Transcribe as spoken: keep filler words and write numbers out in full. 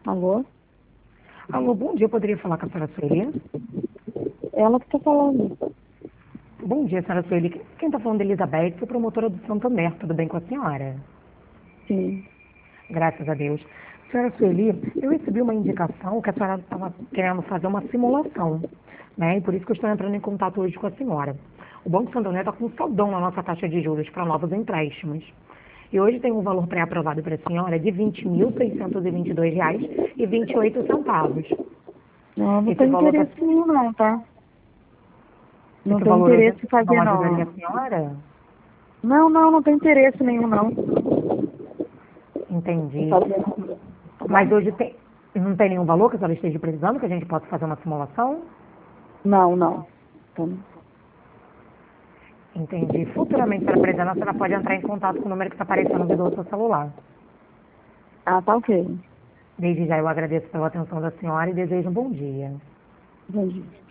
Alô? Alô, bom dia, eu poderia falar com a senhora Sueli? Ela que tá falando. Bom dia, senhora Sueli. Quem está falando é Elizabeth, sou promotora do Santander, tudo bem com a senhora? Sim. Graças a Deus. Senhora Sueli, eu recebi uma indicação que a senhora estava querendo fazer uma simulação, né? E por isso que eu estou entrando em contato hoje com a senhora. O Banco Santander está com um saldão na nossa taxa de juros para novos empréstimos. E hoje tem um valor pré-aprovado para a senhora de vinte mil seiscentos e vinte e dois reais e vinte e oito centavos. Não, não Esse tem valor, tá, interesse nenhum não, tá? Não esse tem valor hoje interesse em não fazer ajudaria não. a senhora? Não, não, não tem interesse nenhum não. Em Entendi. fazer não. Tá Mas bom? hoje tem, não tem nenhum valor que a senhora esteja precisando que a gente possa fazer uma simulação? Não, não. Então, Entendi. Futuramente, se a senhora precisar, a senhora pode entrar em contato com o número que está aparecendo no vídeo do seu celular. ah, tá ok. Desde já eu agradeço pela atenção da senhora e desejo um bom dia. Entendi.